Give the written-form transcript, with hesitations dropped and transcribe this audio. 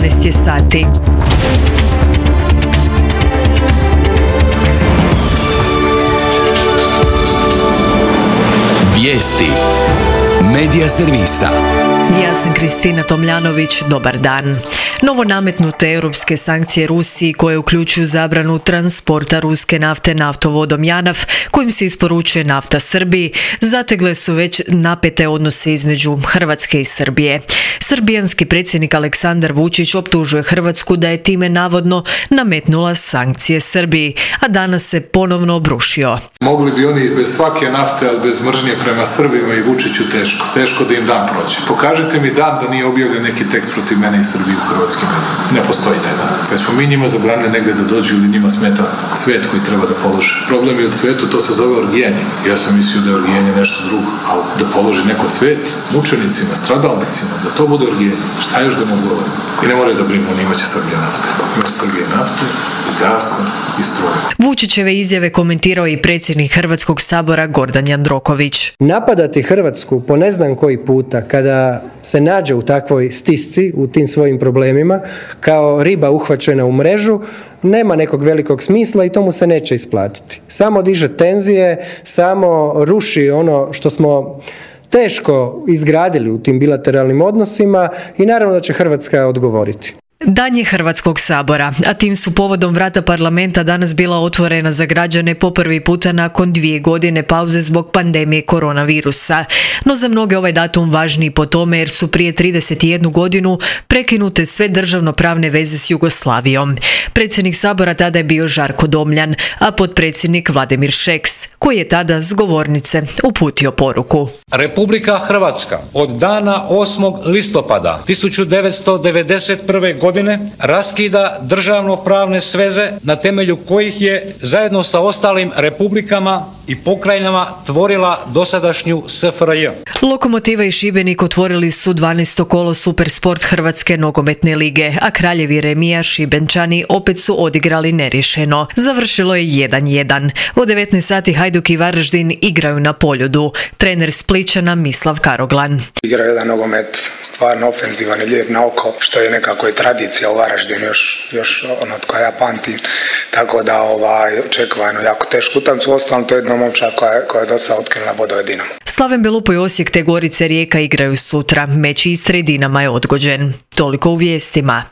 18 je sati. Vijesti Medija servisa. Ja sam Kristina Tomljanović, dobar dan. Novo nametnute europske sankcije Rusiji koje uključuju zabranu transporta ruske nafte naftovodom JANAF kojim se isporučuje nafta Srbiji, zategle su već napete odnose između Hrvatske i Srbije. Srbijanski predsjednik Aleksandar Vučić optužuje Hrvatsku da je time navodno nametnula sankcije Srbiji, a danas se ponovno obrušio. Mogli bi oni bez svake nafte, ali bez mržnje prema Srbima i Vučiću teško. Teško da im dan prođe. Pokažite mi dan da nije objavljen neki tekst protiv mene i Srbije u hrvatskim medijima. Ne postoji taj dan. Kad smo mi njima zabranili negdje da dođu ili njima smeta cvet koji treba da polože. Problem je u cvetu, to se zove orgijenje. Ja sam mislio da je orgijenje nešto drugo. Ali da položi neko cvet mučenicima, stradalnicima, da to bude orgijenje. Šta još da mu govorim? I ne moraju da brinu, oni imaće Srbije nafte. Imaće Srbije nafte, i gasa, i struje. Vučićeve izjave komentirao i predsjednik Hrvatskog sabora Gordan Jandroković. Napadati Hrvatsku po ne znam koji puta kada se nađe u takvoj stisci, u tim svojim problemima, kao riba uhvaćena u mrežu, nema nekog velikog smisla i to mu se neće isplatiti. Samo diže tenzije, samo ruši ono što smo teško izgradili u tim bilateralnim odnosima i naravno da će Hrvatska odgovoriti. Dan je Hrvatskog sabora, a tim su povodom vrata parlamenta danas bila otvorena za građane po prvi puta nakon 2 godine pauze zbog pandemije koronavirusa. No za mnoge ovaj datum važniji po tome jer su prije 31 godinu prekinute sve državno-pravne veze s Jugoslavijom. Predsjednik sabora tada je bio Žarko Domljan, a potpredsjednik Vladimir Šeks, koji je tada s govornice uputio poruku. Republika Hrvatska od dana 8. listopada 1991. godine raskida državno-pravne sveze na temelju kojih je zajedno sa ostalim republikama i pokrajinama tvorila dosadašnju SFRJ. Lokomotiva i Šibenik otvorili su 12. kolo Supersport Hrvatske nogometne lige, a Kraljevi remija Šibenčani opet su odigrali neriješeno. Završilo je 1:1. U 19 sati Hajduk i Varaždin igraju na Poljudu. Trener Splićana Mislav Karoglan. Igra jedan nogomet stvarno ofenzivan i lijep na oko, što je nekako i tradicija u Varaždinu još ono od koja ja pamtim. Tako da očekujemo jednu jako tešku utakmicu. Uostalom to je jedna momčad koja je dosta otkrila bodove Dinamo. Slaven Belupo i Osijek te Gorice Rijeka igraju sutra. Meč Istre i Dinama je odgođen. Toliko u vijestima.